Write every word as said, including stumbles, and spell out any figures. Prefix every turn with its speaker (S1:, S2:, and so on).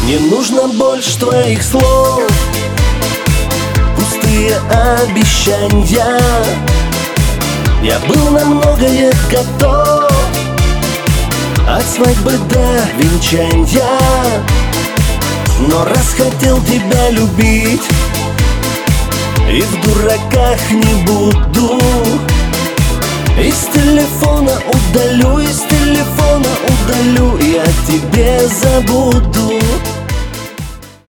S1: Не нужно больше твоих слов, пустые обещания. Я был на многое готов, от свадьбы до венчания. Но раз хотел тебя любить, и в дураках не буду. Из телефона удалю, из телефона удалю, я тебе забуду.